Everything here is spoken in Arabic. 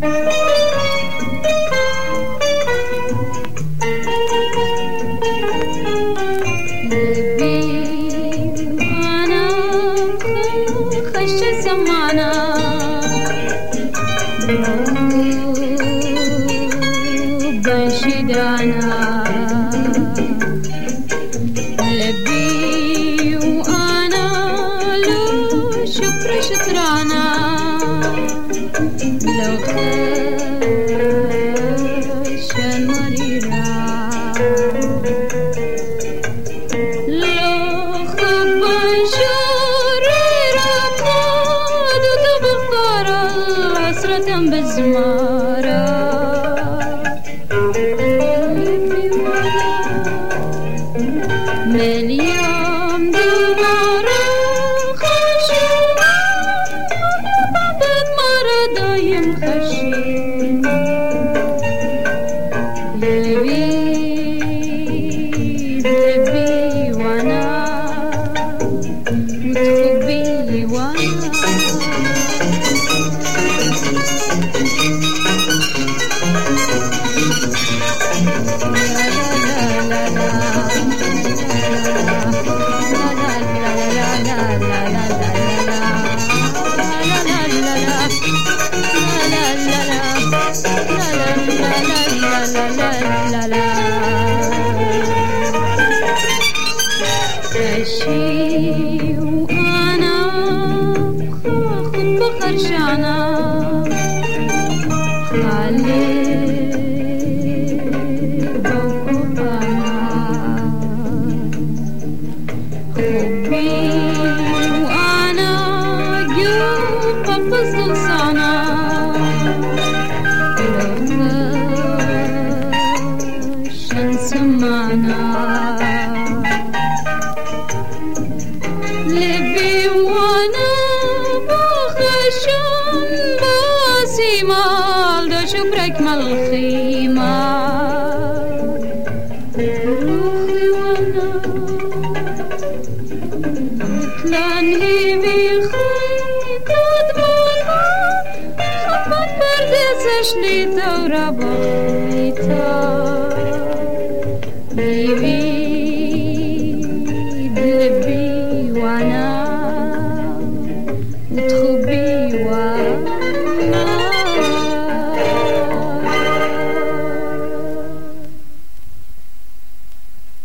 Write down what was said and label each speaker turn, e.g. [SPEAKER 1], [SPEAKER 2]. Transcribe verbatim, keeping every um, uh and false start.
[SPEAKER 1] لبي وأنا لو شكر شكرانا لو خش المريرة لو خب شريرة قاد تبخر عسرة بالزمارة من يوم دمارة خشين بعد مرة دايم خشين لبي لبي وانا وتحبي وانا عشي وأنا خاخد بخرشانة خالي بوكوبانا حبي وأنا جوب بفصل صانا شمس معنا لبي وانا بخشم باسي مال دو شبرك مالخيمة روحي وانا مثلان هي